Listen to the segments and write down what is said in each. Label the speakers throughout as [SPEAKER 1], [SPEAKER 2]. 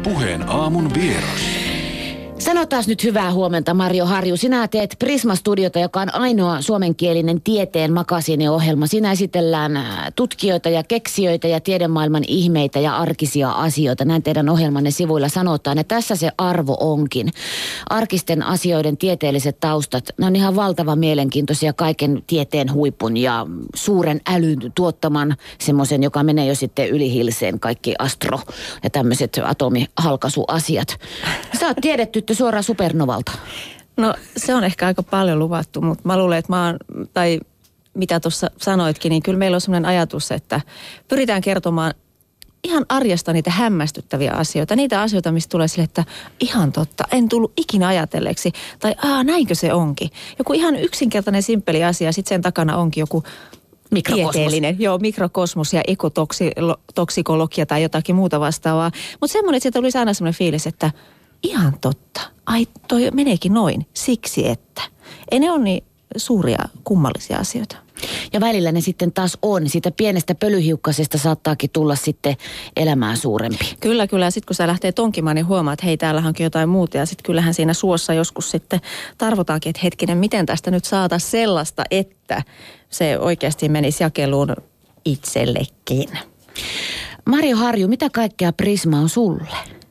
[SPEAKER 1] Puheen aamun vieras.
[SPEAKER 2] Sanotaan nyt hyvää huomenta, Marjo Harju. Sinä teet Prisma-studiota, joka on ainoa suomenkielinen tieteen makasiiniohjelma. Siinä esitellään tutkijoita ja keksijöitä ja tiedemaailman ihmeitä ja arkisia asioita. Näin teidän ohjelmanne sivuilla sanotaan. Ja tässä se arvo onkin. Arkisten asioiden tieteelliset taustat, ne on ihan valtavan mielenkiintoisia kaiken tieteen huipun ja suuren älyn tuottaman semmoisen, joka menee jo sitten yli hilseen, kaikki astro ja tämmöiset atomihalkaisuasiat. Sä oot tiedetyttö suoraan supernovalta.
[SPEAKER 3] No se on ehkä aika paljon luvattu, mutta mä luulen, että tai mitä tuossa sanoitkin, niin kyllä meillä on sellainen ajatus, että pyritään kertomaan ihan arjesta niitä hämmästyttäviä asioita. Niitä asioita, mistä tulee sille, että ihan totta, en tullut ikinä ajatelleeksi. Tai näinkö se onkin. Joku ihan yksinkertainen, simppeli asia, sitten sen takana onkin joku tieteellinen. Joo, mikrokosmos ja ekotoksikologia tai jotakin muuta vastaavaa. Mutta semmoinen, että sieltä tulisi aina semmoinen fiilis, että ihan totta. Ai, toi meneekin noin. Siksi, että. Ei ne ole niin suuria kummallisia asioita.
[SPEAKER 2] Ja välillä ne sitten taas on. Siitä pienestä pölyhiukkasesta saattaakin tulla sitten elämää suurempi.
[SPEAKER 3] Kyllä. Ja sitten kun sä lähtee tonkimaan, niin huomaat, että hei, täällähän onkin jotain muuta. Ja sitten kyllähän siinä suossa joskus sitten tarvotaankin, että hetkinen, miten tästä nyt saataisiin sellaista, että se oikeasti menisi jakeluun itsellekin.
[SPEAKER 2] Marjo Harju, mitä kaikkea Prisma on sulle?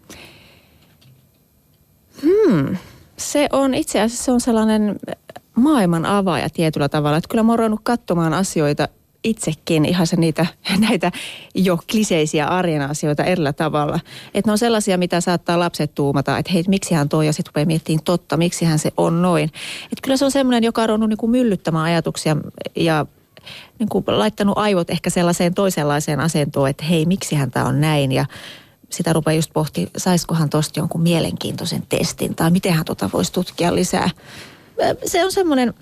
[SPEAKER 3] Se on itse asiassa on sellainen maailman avaaja tietyllä tavalla. Että kyllä mä oon ruvennut katsomaan asioita itsekin, ihan näitä jo kliseisiä arjen asioita erillä tavalla. Että ne on sellaisia, mitä saattaa lapset tuumata, että hei, miksihän toi, ja sitten rupeaa miettimään totta, miksihän se on noin. Että kyllä se on semmoinen, joka on ruvennut niin kuin myllyttämään ajatuksia ja niin kuin laittanut aivot ehkä sellaiseen toisenlaiseen asentoon, että hei, miksihän tämä on näin, ja sitä rupeaa just pohtimaan, saisikohan tosta jonkun mielenkiintoisen testin tai mitenhän voisi tutkia lisää. Se on semmoinen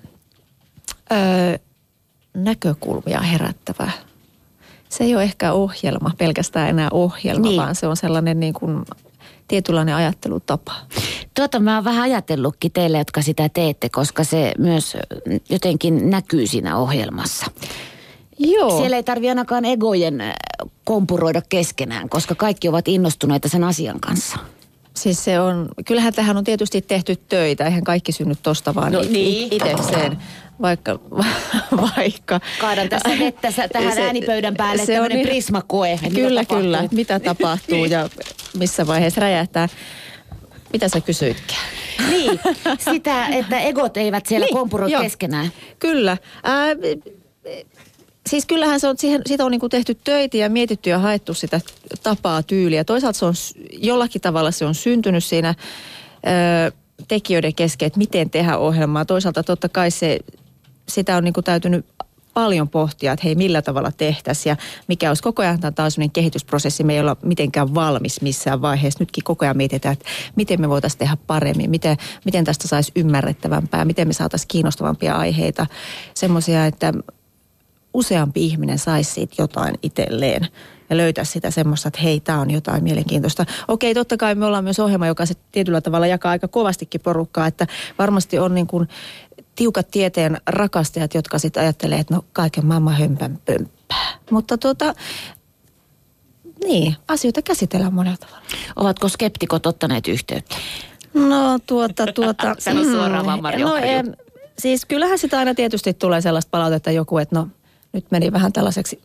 [SPEAKER 3] näkökulmia herättävä. Se ei ole ehkä ohjelma, pelkästään enää ohjelma, niin, vaan se on sellainen niin kuin tietynlainen ajattelutapa.
[SPEAKER 2] Mä oon vähän ajatellutkin teille, jotka sitä teette, koska se myös jotenkin näkyy siinä ohjelmassa.
[SPEAKER 3] Joo.
[SPEAKER 2] Siellä ei tarvitse ainakaan egojen kompuroida keskenään, koska kaikki ovat innostuneita sen asian kanssa.
[SPEAKER 3] Siis se on, kyllähän tähän on tietysti tehty töitä, eihän kaikki synny tosta vaan itsekseen. Vaikka.
[SPEAKER 2] Kaadan tässä vettä tähän äänipöydän päälle tämmöinen niin, Prisma-koe.
[SPEAKER 3] Kyllä. Mitä tapahtuu ja missä vaiheessa räjähtää. Mitä sä kysyitkään?
[SPEAKER 2] Niin, sitä, että egot eivät siellä kompuroi keskenään.
[SPEAKER 3] Kyllä. Siis kyllähän se on, siitä on niin kuin tehty töitä ja mietitty ja haettu sitä tapaa, tyyliä. Toisaalta se on jollakin tavalla se on syntynyt siinä tekijöiden kesken, että miten tehdä ohjelmaa. Toisaalta totta kai sitä on niin kuin täytynyt paljon pohtia, että hei, millä tavalla tehtäisiin ja mikä olisi koko ajan taas sellainen kehitysprosessi. Me ei olla mitenkään valmis missään vaiheessa. Nytkin koko ajan mietitään, että miten me voitaisiin tehdä paremmin, miten tästä saisi ymmärrettävämpää, miten me saataisiin kiinnostavampia aiheita. Semmoisia, että useampi ihminen saisi siitä jotain itselleen ja löytäisi sitä semmoista, että hei, tämä on jotain mielenkiintoista. Okei, totta kai me ollaan myös ohjelma, joka se tietyllä tavalla jakaa aika kovastikin porukkaa, että varmasti on niin kuin tiukat tieteen rakastajat, jotka sitten ajattelee, että no kaiken maailman hömpän pömppää. Mutta niin, asioita käsitellään monella tavalla.
[SPEAKER 2] Ovatko skeptikot ottaneet yhteyttä?
[SPEAKER 3] No
[SPEAKER 2] Sano suoraan vaan, Marjo.
[SPEAKER 3] Siis kyllähän sitä aina tietysti tulee sellaista palautetta joku, että no nyt meni vähän tällaiseksi,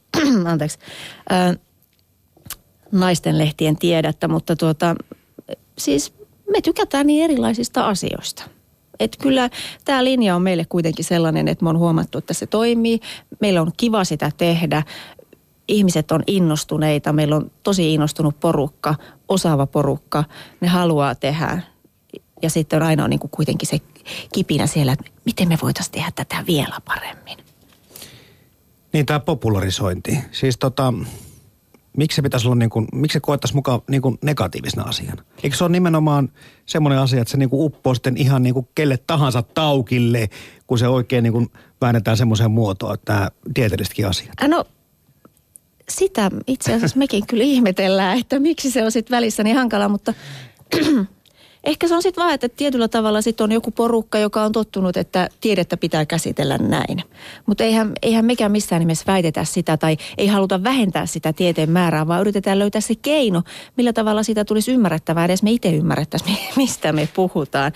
[SPEAKER 3] naisten lehtien tiedettä, mutta siis me tykätään niin erilaisista asioista. Että kyllä tämä linja on meille kuitenkin sellainen, että me on huomattu, että se toimii. Meillä on kiva sitä tehdä. Ihmiset on innostuneita. Meillä on tosi innostunut porukka, osaava porukka. Ne haluaa tehdä. Ja sitten on aina niin kuin kuitenkin se kipinä siellä, että miten me voitaisiin tehdä tätä vielä paremmin.
[SPEAKER 4] Niin, tämä popularisointi. Siis miksi se pitäisi olla miksi se koettaisiin mukaan negatiivisena asiana? Eikö se ole nimenomaan semmoinen asia, että se uppoo sitten ihan kelle tahansa taukille, kun se oikein väännetään semmoiseen muotoon, että nämä tieteellisetkin asiat?
[SPEAKER 3] No, sitä itse asiassa mekin kyllä ihmetellään, että miksi se on sitten välissä niin hankala, mutta Ehkä se on sitten vaan, että tietyllä tavalla sitten on joku porukka, joka on tottunut, että tiedettä pitää käsitellä näin. Mutta eihän mekään missään nimessä väitetä sitä tai ei haluta vähentää sitä tieteen määrää, vaan yritetään löytää se keino, millä tavalla sitä tulisi ymmärrettävää, edes me itse ymmärrettäisiin, mistä me puhutaan.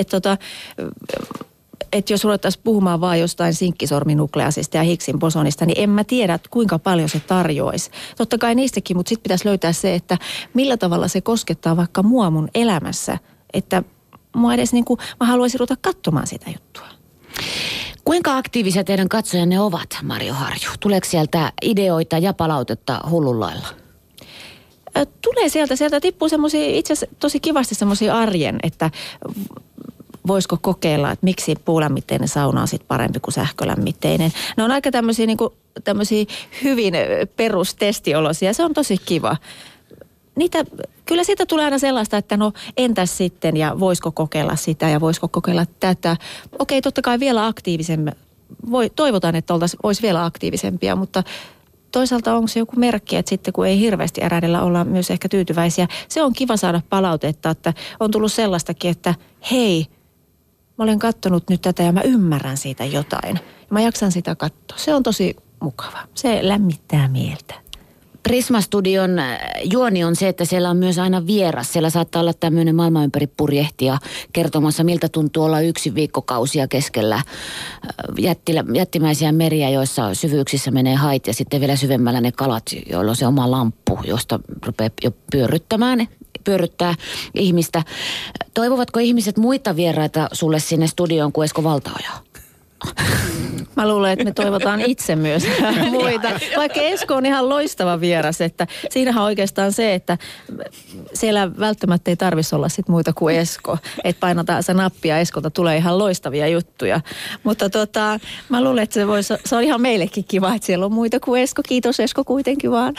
[SPEAKER 3] Että jos ruvettaisiin puhumaan vaan jostain sinkkisorminukleasista ja Higgsin bosonista, niin en mä tiedä, kuinka paljon se tarjoaisi. Totta kai niistäkin, mutta sitten pitäisi löytää se, että millä tavalla se koskettaa vaikka mua mun elämässä. Että mua edes niin kuin, mä haluaisin ruveta katsomaan sitä juttua.
[SPEAKER 2] Kuinka aktiivisia teidän katsojanne ovat, Marjo Harju? Tuleeko sieltä ideoita ja palautetta hullun lailla?
[SPEAKER 3] Tulee sieltä tippuu semmoisia, itse asiassa tosi kivasti semmoisia arjen, että voisiko kokeilla, että miksi puulämmitteinen sauna on sitten parempi kuin sähkölämmitteinen. Ne on aika tämmöisiä hyvin perustestiolosia. Se on tosi kiva. Kyllä siitä tulee aina sellaista, että no entäs sitten ja voisiko kokeilla sitä ja voisiko kokeilla tätä. Okei, totta kai vielä aktiivisemmin. Toivotaan, että olisi vielä aktiivisempia, mutta toisaalta onko se joku merkki, että sitten kun ei hirveästi eräidellä olla myös ehkä tyytyväisiä. Se on kiva saada palautetta, että on tullut sellaistakin, että hei, mä olen katsonut nyt tätä ja mä ymmärrän siitä jotain. Mä jaksan sitä katsoa. Se on tosi mukava. Se lämmittää mieltä.
[SPEAKER 2] Prisma-studion juoni on se, että siellä on myös aina vieras. Siellä saattaa olla tämmöinen maailman ympäri purjehtija kertomassa, miltä tuntuu olla 1 viikkokausia keskellä jättimäisiä meriä, joissa syvyyksissä menee hait ja sitten vielä syvemmällä ne kalat, joilla on se oma lamppu, josta rupeaa jo pyörryttää ihmistä. Toivovatko ihmiset muita vieraita sulle sinne studioon kuin Esko Valtaoja?
[SPEAKER 3] Mä luulen, että me toivotaan itse myös muita. Vaikka Esko on ihan loistava vieras, että siinähän on oikeastaan se, että siellä välttämättä ei tarvitsisi olla sit muita kuin Esko. Että painataan se nappi ja Eskolta tulee ihan loistavia juttuja. Mutta mä luulen, että se on ihan meillekin kiva, että siellä on muita kuin Esko. Kiitos Esko kuitenkin vaan.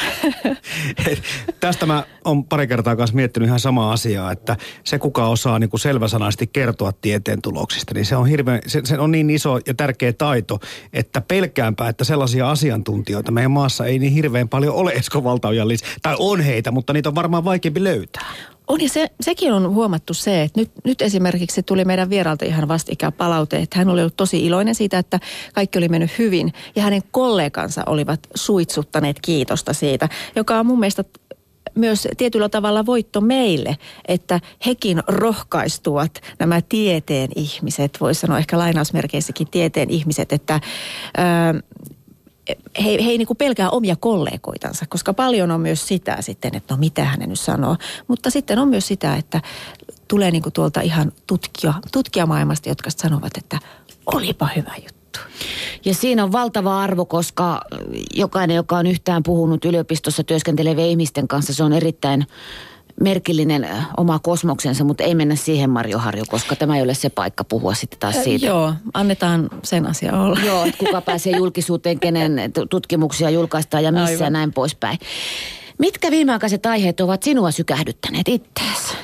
[SPEAKER 4] Tästä mä oon pari kertaa kanssa miettinyt ihan samaa asiaa, että se kuka osaa niin kuin selväsanaisesti kertoa tieteen tuloksista, niin se on niin iso ja tärkeä taito, että pelkäänpä, että sellaisia asiantuntijoita meidän maassa ei niin hirveän paljon ole Esko Valtaojan tai on heitä, mutta niitä on varmaan vaikeampi löytää.
[SPEAKER 3] On ja sekin on huomattu se, että nyt esimerkiksi tuli meidän vieralta ihan vastikään palaute, että hän oli ollut tosi iloinen siitä, että kaikki oli mennyt hyvin ja hänen kollegansa olivat suitsuttaneet kiitosta siitä, joka on mun mielestä myös tietyllä tavalla voitto meille, että hekin rohkaistuvat nämä tieteen ihmiset, voisi sanoa ehkä lainausmerkeissäkin tieteen ihmiset, että he ei niin kuin pelkää omia kollegoitansa, koska paljon on myös sitä sitten, että no mitä hän nyt sanoo. Mutta sitten on myös sitä, että tulee niin kuin tuolta ihan tutkijamaailmasta, jotka sanovat, että olipa hyvä juttu.
[SPEAKER 2] Ja siinä on valtava arvo, koska jokainen, joka on yhtään puhunut yliopistossa työskentelevien ihmisten kanssa, se on erittäin merkillinen oma kosmoksensa, mutta ei mennä siihen, Marjo Harju, koska tämä ei ole se paikka puhua sitten taas siitä.
[SPEAKER 3] Joo, annetaan sen asian olla.
[SPEAKER 2] Joo, että kuka pääsee julkisuuteen, kenen tutkimuksia julkaistaan ja missä ja näin poispäin. Mitkä viimeaikaiset aiheet ovat sinua sykähdyttäneet ittees?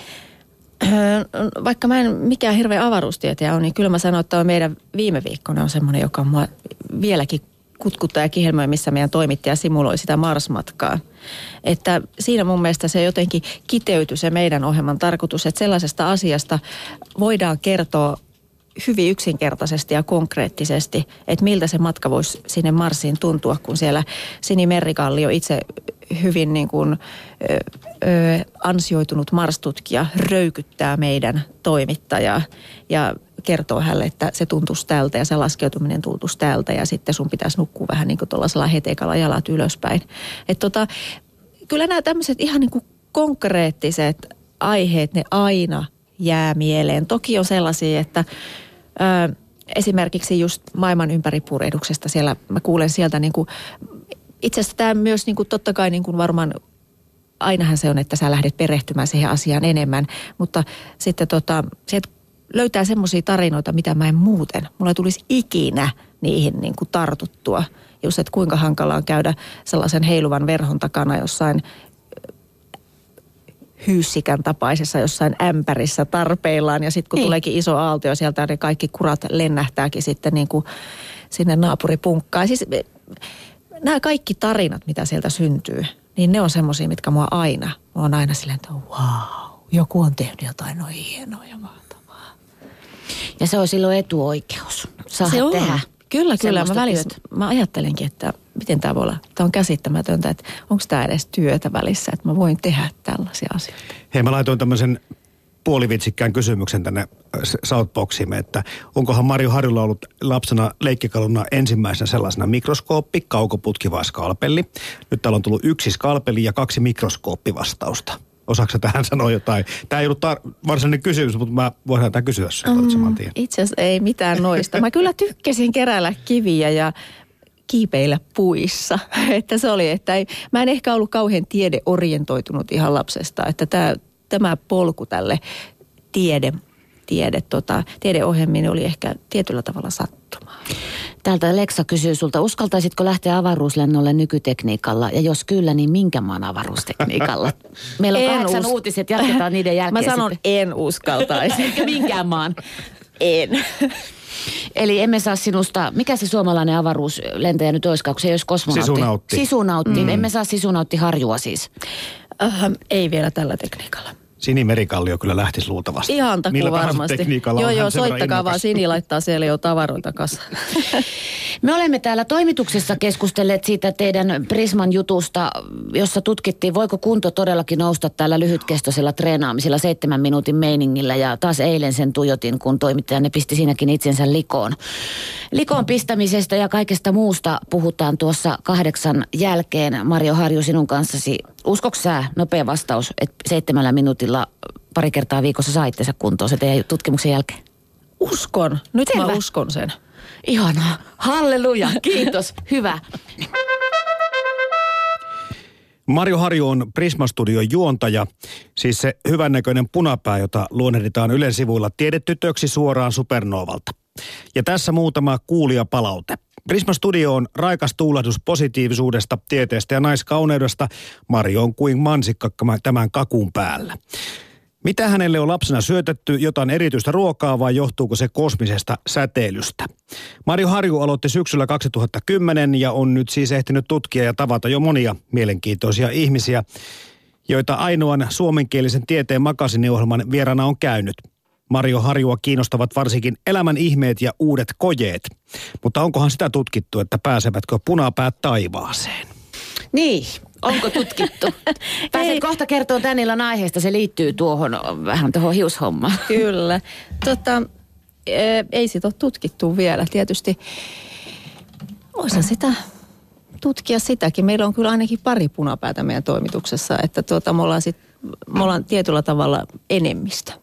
[SPEAKER 3] Vaikka mä en mikään hirveä avaruustieteilijä ole, niin kyllä mä sanon, että meidän viime viikkona on semmoinen, joka mua vieläkin kutkuttaa ja kihelmöi, missä meidän toimittaja simuloi sitä Mars-matkaa. Että siinä mun mielestä se jotenkin kiteytyi se meidän ohjelman tarkoitus, että sellaisesta asiasta voidaan kertoa hyvin yksinkertaisesti ja konkreettisesti, että miltä se matka voisi sinne Marsiin tuntua, kun siellä Sini Merrikallio itse hyvin niin kuin ansioitunut Mars-tutkija röykyttää meidän toimittajaa ja kertoo hänelle, että se tuntuisi tältä ja se laskeutuminen tuntuisi tältä ja sitten sun pitäisi nukkua vähän niin kuin tuollaisella hetekalla jalat ylöspäin. Että kyllä nämä tämmöiset ihan niin kuin konkreettiset aiheet, ne aina jää mieleen. Toki on sellaisia, että esimerkiksi just maailman ympäripurjehduksesta siellä, mä kuulen sieltä niin kuin, itse asiassa tämä myös niin kuin totta kai niin kuin varmaan, ainahan se on, että sä lähdet perehtymään siihen asiaan enemmän, mutta sitten sieltä löytää semmoisia tarinoita, mitä mä en muuten, mulla ei tulisi ikinä niihin niin kuin tartuttua. Just, että kuinka hankalaa on käydä sellaisen heiluvan verhon takana jossain hyyssikän tapaisessa jossain ämpärissä tarpeillaan ja sitten kun tuleekin iso aalto sieltä ne kaikki kurat lennähtääkin sitten niin kuin sinne naapuripunkkaan. Siis nämä kaikki tarinat, mitä sieltä syntyy, niin ne on semmoisia, mitkä mä oon aina silleen, että wow, joku on tehnyt jotain noin hienoa ja mahtavaa.
[SPEAKER 2] Ja se on silloin etuoikeus. Saada
[SPEAKER 3] Se on.
[SPEAKER 2] tehdä.
[SPEAKER 3] Kyllä. Mä ajattelenkin, että miten tämä voi olla. Tämä on käsittämätöntä, että onko tämä edes työtä välissä, että mä voin tehdä tällaisia asioita.
[SPEAKER 4] Hei, mä laitoin tämmöisen puolivitsikkään kysymyksen tänne Southboxiimme, että onkohan Marjo Harjulla ollut lapsena leikkikaluna ensimmäisenä sellaisena mikroskooppi, kaukoputki vai skalpelli. Nyt täällä on tullut 1 skalpeli ja 2 mikroskooppivastausta. Osaatko tähän sanoa jotain? Tämä ei ollut varsinainen kysymys, mutta mä voidaan tämän kysyä saman tien.
[SPEAKER 3] Itse asiassa ei mitään noista. Mä kyllä tykkäsin keräillä kiviä ja kiipeillä puissa. Että se oli, että mä en ehkä ollut kauhean tiedeorientoitunut ihan lapsesta. Että tämä polku tälle tiedeohjelmiin oli ehkä tietyllä tavalla sattumaa.
[SPEAKER 2] Täältä Leksa kysyy sulta, uskaltaisitko lähteä avaruuslennolle nykytekniikalla? Ja jos kyllä, niin minkä maan avaruustekniikalla? Meillä on 8 uutiset, jatketaan niiden jälkeen.
[SPEAKER 3] Mä sanon, en uskaltaisi.
[SPEAKER 2] Eikä minkään maan.
[SPEAKER 3] En.
[SPEAKER 2] Eli emme saa sinusta, mikä se suomalainen avaruuslentäjä nyt olisikaan, kun se ei olisi kosmonautti? Sisunautti. Emme saa Sisunautti Harjua siis.
[SPEAKER 3] Ei vielä tällä tekniikalla.
[SPEAKER 4] Sini Merikallio kyllä lähtisi luultavasti.
[SPEAKER 3] Ihan takuu varmasti. Joo, soittakaa vaan. Sini laittaa siellä jo tavaroita kasaan.
[SPEAKER 2] Me olemme täällä toimituksessa keskustelleet siitä teidän Prisman jutusta, jossa tutkittiin, voiko kunto todellakin nousta tällä lyhytkestoisella treenaamisella 7 minuutin meiningillä. Ja taas eilen sen tuijotin, kun toimittajanne pisti siinäkin itsensä likoon. Likoon pistämisestä ja kaikesta muusta puhutaan tuossa 8 jälkeen. Marjo Harju, sinun kanssasi. Uskoks sä, nopea vastaus, että 7 minuutilla pari kertaa viikossa saa itsensä kuntoon se teidän tutkimuksen jälkeen?
[SPEAKER 3] Uskon. Nyt selvä. Mä uskon sen.
[SPEAKER 2] Ihanaa. Halleluja. Kiitos. Hyvä.
[SPEAKER 4] Marjo Harju on Prisma-studion juontaja, siis se hyvännäköinen punapää, jota luonnehditaan Ylen sivuilla tiedetytöksi suoraan Supernovalta. Ja tässä muutama kuulijapalaute. Prisma-studio on raikas tuulahdus positiivisuudesta, tieteestä ja naiskauneudesta. Marjo on kuin mansikka tämän kakun päällä. Mitä hänelle on lapsena syötetty, jotain erityistä ruokaa vai johtuuko se kosmisesta säteilystä? Marjo Harju aloitti syksyllä 2010 ja on nyt siis ehtinyt tutkia ja tavata jo monia mielenkiintoisia ihmisiä, joita ainoan suomenkielisen tieteen makasiniohjelman vieraana on käynyt. Marjo Harjua kiinnostavat varsinkin elämän ihmeet ja uudet kojeet. Mutta onkohan sitä tutkittu, että pääsevätkö punapäät taivaaseen?
[SPEAKER 2] Niin, onko tutkittu? Pääsen kohta kertoa tän illan aiheesta, se liittyy vähän tuohon hiushommaan.
[SPEAKER 3] Kyllä. Ei sitä ole tutkittu vielä. Tietysti voisin sitä tutkia sitäkin. Meillä on kyllä ainakin pari punapäätä meidän toimituksessa, että me ollaan tietyllä tavalla enemmistö.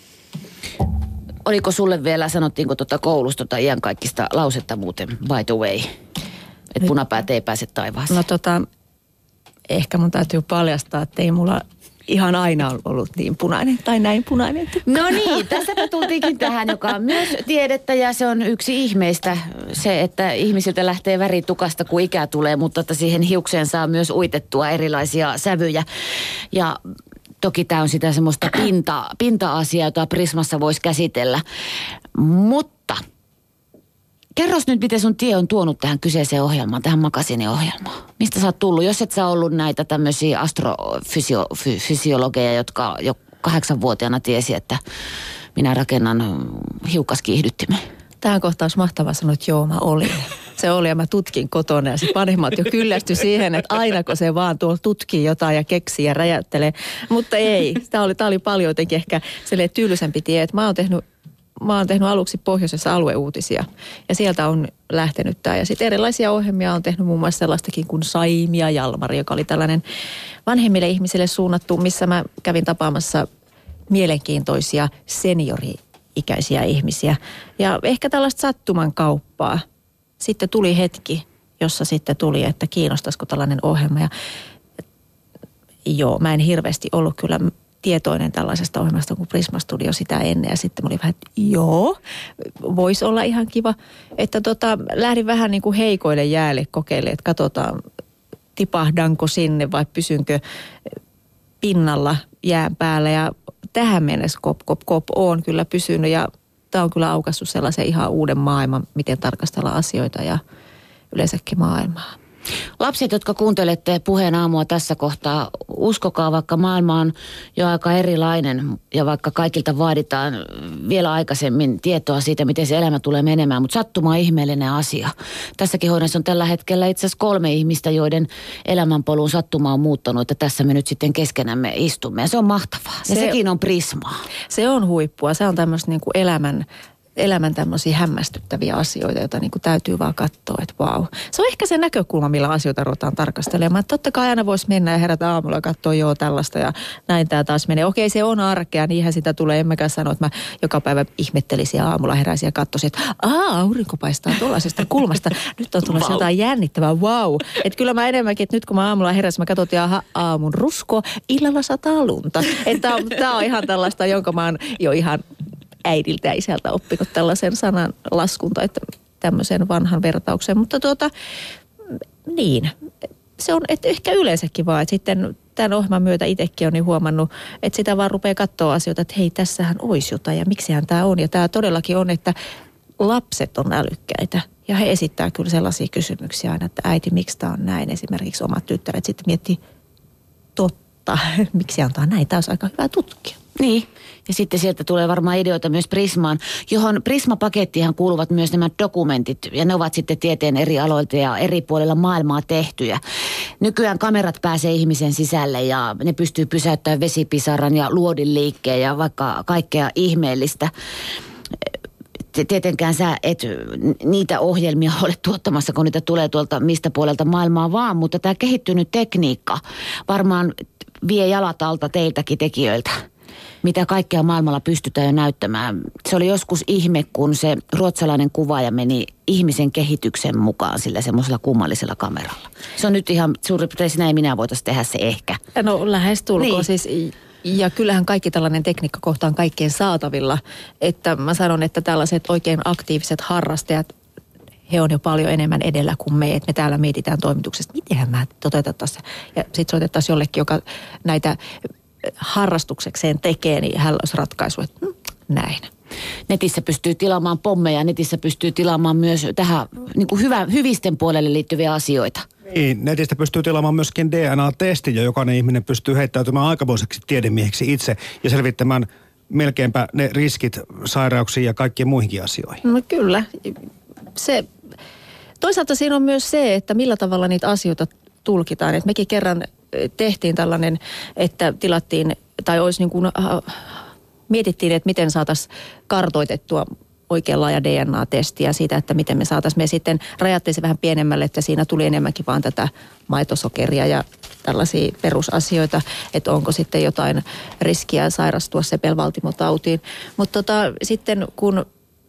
[SPEAKER 2] Oliko sulle vielä, sanottiinko koulusta tai iankaikkista lausetta muuten, by the way, että punapäät ei pääse taivaaseen?
[SPEAKER 3] No ehkä mun täytyy paljastaa, että ei mulla ihan aina ollut niin punainen tai näin punainen tukka.
[SPEAKER 2] No niin, tässäpä tultiinkin tähän, joka on myös tiedettä ja se on yksi ihmeistä se, että ihmisiltä lähtee väri tukasta, kun ikä tulee, mutta että siihen hiukseen saa myös uitettua erilaisia sävyjä. Ja toki tämä on sitä semmoista pinta-asiaa, jota Prismassa voisi käsitellä. Mutta kerros nyt, miten sun tie on tuonut tähän kyseiseen ohjelmaan, tähän makasiiniohjelmaan. Mistä sä oot tullut, jos et sä ollut näitä tämmöisiä astrofysiologeja, jotka jo 8-vuotiaana tiesi, että minä rakennan hiukkaskiihdyttimen.
[SPEAKER 3] Tähän kohtaan olisi mahtavaa sanoa, että joo, mä olin. Se oli ja mä tutkin kotona ja sitten vanhemmat jo kyllästyi siihen, että ainako se vaan tuolla tutkii jotain ja keksii ja räjäyttelee. Mutta ei, tämä oli paljon jotenkin ehkä tyylisempi tie, että mä oon tehnyt aluksi pohjoisessa alueuutisia ja sieltä on lähtenyt tämä. Ja sitten erilaisia ohjelmia on tehnyt muun muassa sellaistakin kuin Saimi ja Jalmari, joka oli tällainen vanhemmille ihmisille suunnattu, missä mä kävin tapaamassa mielenkiintoisia seniori-ikäisiä ihmisiä. Ja ehkä tällaista sattuman kauppaa. Sitten tuli hetki, jossa sitten tuli, että kiinnostaisiko tällainen ohjelma. Ja joo, mä en hirveästi ollut kyllä tietoinen tällaisesta ohjelmasta kuin Prisma Studio sitä ennen. Ja sitten mä olin vähän, että joo, voisi olla ihan kiva. Että lähdin vähän niin kuin heikoille jäälle kokeilemaan, että katsotaan, tipahdanko sinne vai pysynkö pinnalla jään päällä. Ja tähän mennessä kop on kyllä pysynyt ja tämä on kyllä aukaissut sellaisen ihan uuden maailman, miten tarkastella asioita ja yleensäkin maailmaa.
[SPEAKER 2] Lapset, jotka kuuntelette Puheen aamua tässä kohtaa, uskokaa, vaikka maailma on jo aika erilainen ja vaikka kaikilta vaaditaan vielä aikaisemmin tietoa siitä, miten se elämä tulee menemään, mutta sattuma on ihmeellinen asia. Tässäkin hoidossa on tällä hetkellä itse asiassa 3 ihmistä, joiden elämänpolun sattuma on muuttanut, että tässä me nyt sitten keskenämme istumme ja se on mahtavaa. Ja sekin on Prismaa.
[SPEAKER 3] Se on huippua, se on tämmöistä niin kuin elämän tämmöisiä hämmästyttäviä asioita, joita niin kuin täytyy vaan katsoa, että vau. Se on ehkä se näkökulma, millä asioita ruvetaan tarkastelemaan. Totta kai aina voisi mennä ja herätä aamulla ja katsoa joo tällaista ja näin tämä taas menee. Okei, se on arkea, niinhän sitä tulee. En mäkään sano, että mä joka päivä ihmettelisin ja aamulla heräisin ja katsoisin, että aurinko paistaa tuollaisesta kulmasta. Nyt on tullut jotain jännittävää, vau. Että kyllä mä enemmänkin, että nyt kun mä aamulla heräsin, mä katsoin, että aamun rusko, illalla sataa lunta. Että tämä on ihan tällaista, jonka mä oon jo ihan äidiltä ja isältä oppinut tällaisen sanan laskun tai tämmöisen vanhan vertauksen. Mutta niin, se on että ehkä yleensäkin vaan, että sitten tämän ohjelman myötä itsekin on niin huomannut, että sitä vaan rupeaa katsoa asioita, että hei, tässähän olisi jotain ja miksihän tämä on. Ja tämä todellakin on, että lapset on älykkäitä ja he esittää kyllä sellaisia kysymyksiä aina, että äiti, miksi tämä on näin? Esimerkiksi omat tyttäret sitten miettii, totta, miksi antaa näin? Tämä olisi aika hyvä tutkia.
[SPEAKER 2] Niin, ja sitten sieltä tulee varmaan ideoita myös Prismaan, johon Prisma-pakettihan kuuluvat myös nämä dokumentit, ja ne ovat sitten tieteen eri aloilta ja eri puolilla maailmaa tehtyjä. Nykyään kamerat pääsee ihmisen sisälle ja ne pystyy pysäyttämään vesipisaran ja luodin liikkeen ja vaikka kaikkea ihmeellistä. Tietenkään sä et niitä ohjelmia ole tuottamassa, kun niitä tulee tuolta mistä puolelta maailmaa vaan, mutta tämä kehittynyt tekniikka varmaan vie jalat alta teiltäkin tekijöiltä. Mitä kaikkea maailmalla pystytään jo näyttämään. Se oli joskus ihme, kun se ruotsalainen kuvaaja meni ihmisen kehityksen mukaan sillä semmoisella kummallisella kameralla. Se on nyt ihan suurin piirtein sinä ja minä voitaisiin tehdä se ehkä.
[SPEAKER 3] No lähestulkoon niin. Siis. Ja kyllähän kaikki tällainen tekniikka kohta on kaikkien saatavilla. Että mä sanon, että tällaiset oikein aktiiviset harrastajat, he on jo paljon enemmän edellä kuin me. Että me täällä mietitään toimituksesta, mitenhän mä toteutettaisiin. Ja sitten soitettaisiin jollekin, joka näitä harrastuksekseen tekee, niin hän olisi ratkaisu, että näin.
[SPEAKER 2] Netissä pystyy tilaamaan pommeja, netissä pystyy tilaamaan myös tähän niin kuin hyvisten puolelle liittyviä asioita.
[SPEAKER 4] Niin, netistä pystyy tilaamaan myöskin DNA-testin, ja jokainen ihminen pystyy heittäytymään aikamoiseksi tiedemieheksi itse ja selvittämään melkeinpä ne riskit sairauksiin ja kaikkiin muihinkin asioihin.
[SPEAKER 3] No kyllä. Toisaalta siinä on myös se, että millä tavalla niitä asioita tulkitaan. Et mekin kerran tehtiin tällainen, että tilattiin, tai olisi niin kuin, mietittiin, että miten saataisiin kartoitettua oikein laaja DNA-testiä siitä, että miten me saataisiin. Me sitten rajattiin se vähän pienemmälle, että siinä tuli enemmänkin vaan tätä maitosokeria ja tällaisia perusasioita, että onko sitten jotain riskiä sairastua sepelvaltimotautiin. Mutta sitten kun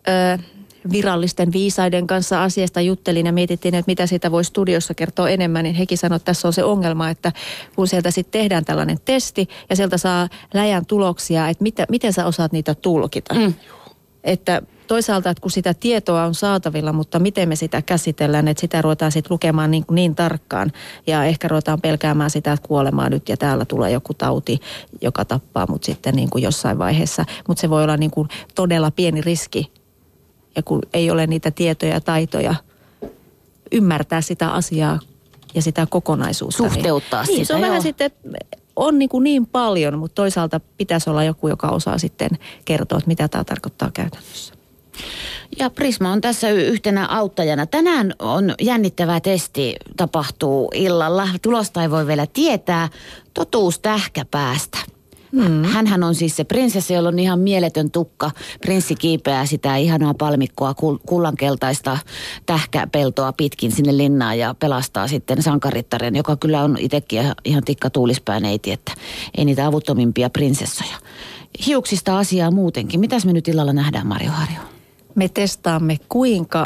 [SPEAKER 3] virallisten viisaiden kanssa asiasta juttelin ja mietittiin, että mitä siitä voi studiossa kertoa enemmän, niin hekin sanoivat, että tässä on se ongelma, että kun sieltä sitten tehdään tällainen testi ja sieltä saa läjän tuloksia, että miten sä osaat niitä tulkita. Että toisaalta, että kun sitä tietoa on saatavilla, mutta miten me sitä käsitellään, että sitä ruvetaan sitten lukemaan niin tarkkaan ja ehkä ruvetaan pelkäämään sitä, että kuolemaa nyt ja täällä tulee joku tauti, joka tappaa mut sitten niin kuin jossain vaiheessa. Mutta se voi olla niin kuin todella pieni riski. Ja kun ei ole niitä tietoja ja taitoja ymmärtää sitä asiaa ja sitä kokonaisuutta.
[SPEAKER 2] Suhteuttaa
[SPEAKER 3] niin,
[SPEAKER 2] sitä,
[SPEAKER 3] se on vähän sitten, on niin paljon, mutta toisaalta pitäisi olla joku, joka osaa sitten kertoa, että mitä tämä tarkoittaa käytännössä.
[SPEAKER 2] Ja Prisma on tässä yhtenä auttajana. Tänään on jännittävä testi, tapahtuu illalla. Tulosta ei voi vielä tietää. Totuus tähkäpäästä. Hänhän on siis se prinsessa, jolla on ihan mieletön tukka. Prinssi kiipeää sitä ihanaa palmikkoa, kullankeltaista tähkäpeltoa pitkin sinne linnaan ja pelastaa sitten sankarittaren, joka kyllä on itsekin ihan tikka tuulispää neiti, että ei niitä avuttomimpia prinsessoja. Hiuksista asiaa muutenkin. Mitäs me nyt illalla nähdään, Marjo Harju?
[SPEAKER 3] Me testaamme, kuinka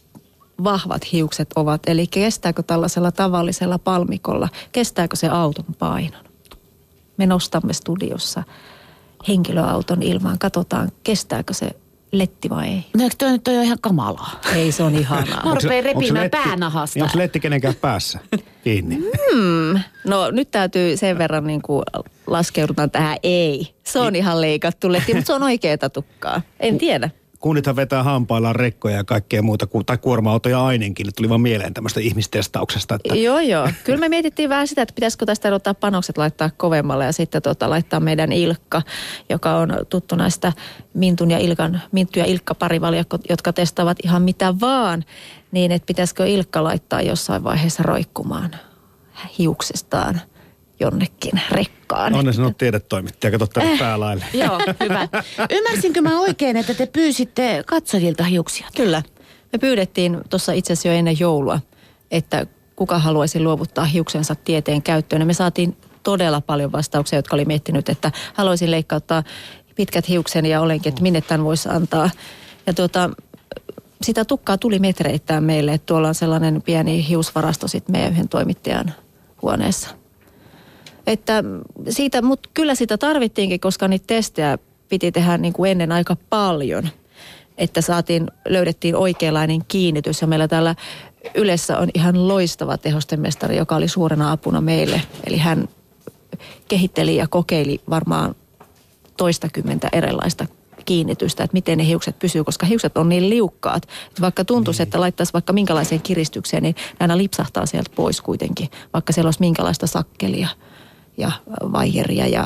[SPEAKER 3] vahvat hiukset ovat. Eli kestääkö tällaisella tavallisella palmikolla, kestääkö se auton painon. Me nostamme studiossa henkilöauton ilmaan, katsotaan, kestääkö se letti vai ei.
[SPEAKER 2] No eikö toi nyt ole ihan kamalaa?
[SPEAKER 3] Ei, se on ihanaa.
[SPEAKER 2] Mä rupean repimään päänahasta.
[SPEAKER 4] Onko letti kenenkään päässä kiinni?
[SPEAKER 3] No nyt täytyy sen verran niin kuin laskeudutaan tähän ei. Se on ihan leikattu letti, mutta se on oikeeta tukkaa. En tiedä.
[SPEAKER 4] kunnithan vetää hampaillaan rekkoja ja kaikkea muuta, tai kuorma-autoja ainakin. Tuli vaan mieleen tämmöistä ihmistestauksesta. Että...
[SPEAKER 3] Joo. Kyllä me mietittiin vähän sitä, että pitäisikö tästä ottaa panokset laittaa kovemmalle ja sitten laittaa meidän Ilkka, joka on tuttu näistä Minttu ja Ilkka parivaljakko, jotka testaavat ihan mitä vaan. Niin, että pitäisikö Ilkka laittaa jossain vaiheessa roikkumaan hiuksestaan jonnekin rekkaan.
[SPEAKER 4] Onne sinut tiedetoimittaja, kato tänne päälaille.
[SPEAKER 2] Joo, hyvä. Ymmärsinkö mä oikein, että te pyysitte katsojilta hiuksia?
[SPEAKER 3] Kyllä. Me pyydettiin tuossa itse asiassa jo ennen joulua, että kuka haluaisi luovuttaa hiuksensa tieteen käyttöön. Ja me saatiin todella paljon vastauksia, jotka oli miettinyt, että haluaisin leikkauttaa pitkät hiuksen ja olenkin, että minne tämän voisi antaa. Ja sitä tukkaa tuli metreittäin meille, että tuolla on sellainen pieni hiusvarasto sitten meidän yhden toimittajan huoneessa. Että siitä, mutta kyllä sitä tarvittiinkin, koska niitä testejä piti tehdä niin kuin ennen aika paljon, että löydettiin oikeanlainen kiinnitys. Ja meillä täällä Ylessä on ihan loistava tehostemestari, joka oli suurena apuna meille. Eli hän kehitteli ja kokeili varmaan 20 erilaista kiinnitystä, että miten ne hiukset pysyy, koska hiukset on niin liukkaat, että vaikka tuntuisi, että laittaisi vaikka minkälaiseen kiristykseen, niin ne aina lipsahtaa sieltä pois kuitenkin, vaikka siellä olisi minkälaista sakkelia ja vaijeria ja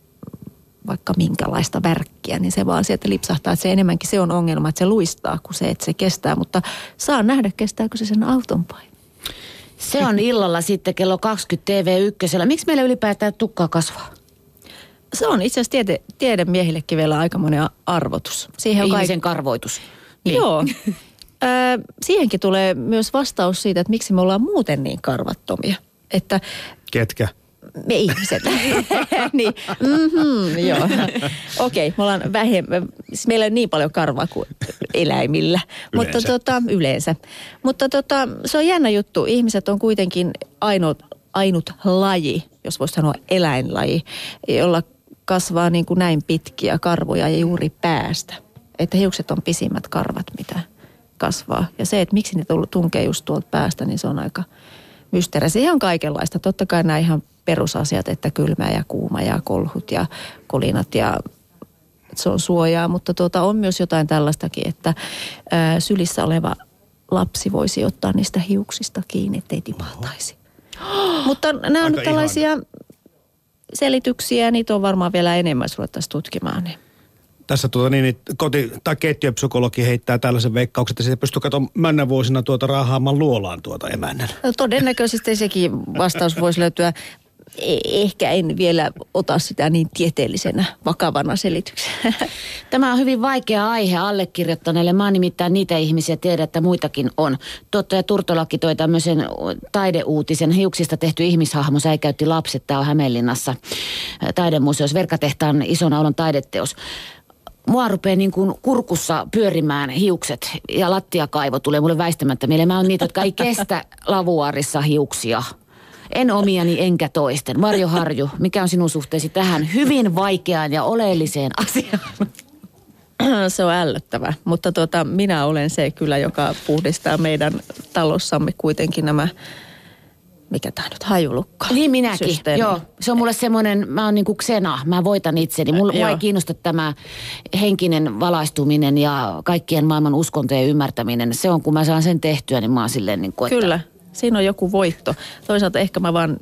[SPEAKER 3] vaikka minkälaista värkkiä, niin se vaan sieltä lipsahtaa. Että se enemmänkin se on ongelma, että se luistaa kuin se, että se kestää, mutta saa nähdä, kestääkö se sen auton paino.
[SPEAKER 2] Se on illalla sitten kello 20 TV1. Miksi meillä ylipäätään tukkaa kasvaa?
[SPEAKER 3] Se on itse asiassa tiedemiehillekin vielä aikamoinen arvotus.
[SPEAKER 2] Siihen on ihmisen karvoitus.
[SPEAKER 3] Niin. Joo. Siihenkin tulee myös vastaus siitä, että miksi me ollaan muuten niin karvattomia. Että
[SPEAKER 4] ketkä?
[SPEAKER 3] Me ihmiset. Niin. Joo. Okei, me ollaan vähemmän, siis meillä ei ole niin paljon karvaa kuin eläimillä.
[SPEAKER 4] Yleensä.
[SPEAKER 3] Mutta yleensä. Mutta se on jännä juttu. Ihmiset on kuitenkin ainut laji, jos voisi sanoa eläinlaji, jolla kasvaa niin kuin näin pitkiä karvoja ja juuri päästä. Että hiukset on pisimmät karvat, mitä kasvaa. Ja se, että miksi ne tunkee just tuolta päästä, niin se on aika mysteeri. Siihen on kaikenlaista. Totta kai nämä ihan perusasiat, että kylmä ja kuuma ja kolhut ja kolinat ja se on suojaa. Mutta on myös jotain tällaistakin, että sylissä oleva lapsi voisi ottaa niistä hiuksista kiinni, ettei tipahtaisi. Mutta nämä on nyt tällaisia selityksiä, niitä on varmaan vielä enemmän, jos ruvettaisiin tutkimaan. Niin.
[SPEAKER 4] Tässä keittiöpsykologi heittää tällaisen veikkauksen, että se pystyy katsomaan männä vuosina rahaamaan luolaan emännän.
[SPEAKER 3] No, todennäköisesti sekin vastaus voisi löytyä. Ehkä en vielä ota sitä niin tieteellisenä vakavana selityksenä.
[SPEAKER 2] Tämä on hyvin vaikea aihe allekirjoittaneelle. Mä oon nimittäin niitä ihmisiä, tiedän, että muitakin on. Tuottaja Turtolakin toi tämmöisen taideuutisen. Hiuksista tehty ihmishahmo säikäytti lapset. Tää on Hämeenlinnassa taidemuseossa. Verkatehtaan ison aulon taideteos. Mua rupeaa niin kuin kurkussa pyörimään hiukset ja lattiakaivo tulee mulle väistämättä mieleen. Mä oon niitä, jotka ei kestä lavuaarissa hiuksia. En omiani enkä toisten. Marjo Harju, mikä on sinun suhteesi tähän hyvin vaikeaan ja oleelliseen asiaan?
[SPEAKER 3] Se on ällöttävä, mutta minä olen se kyllä, joka puhdistaa meidän talossamme kuitenkin nämä, mikä tämä nyt, hajulukko.
[SPEAKER 2] Niin minäkin, joo. Se on mulle semmoinen, mä oon niin kuin Xena, mä voitan itseni. Mua ei kiinnosta tämä henkinen valaistuminen ja kaikkien maailman uskontojen ymmärtäminen. Se on, kun mä saan sen tehtyä, niin mä oon silleen niin kuin, että...
[SPEAKER 3] Kyllä. Siinä on joku voitto. Toisaalta ehkä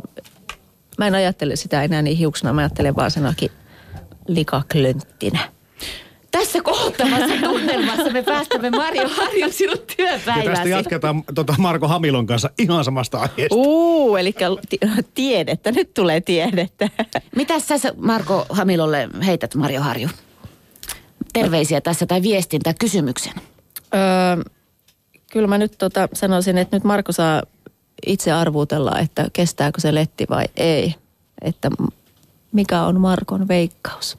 [SPEAKER 3] mä en ajattele sitä enää niin hiuksena, mä ajattelen vaan senakin likaklönttinä.
[SPEAKER 2] Tässä kohottavassa tunnelmassa me päästämme Marjo Harju sinut työpäiväsi.
[SPEAKER 4] Ja tästä jatketaan Marko Hamilon kanssa ihan samasta aiheesta.
[SPEAKER 3] Eli tiedettä, nyt tulee tiedettä.
[SPEAKER 2] Mitäs sä Marko Hamilolle heität, Marjo Harju? Terveisiä tässä tai viestin tai kysymyksen.
[SPEAKER 3] Kyllä mä nyt sanoisin, että nyt Marko saa itse arvuutella, että kestääkö se letti vai ei. Että mikä on Markon veikkaus?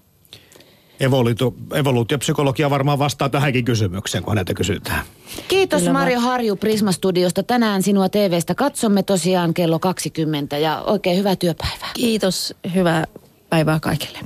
[SPEAKER 4] Evoluutiopsykologia varmaan vastaa tähänkin kysymykseen, kun häneltä kysytään.
[SPEAKER 2] Kiitos kyllä Marjo Harju Prisma-studiosta. Tänään sinua TV:stä katsomme tosiaan kello 20 ja oikein hyvää työpäivää.
[SPEAKER 3] Kiitos, hyvää päivää kaikille.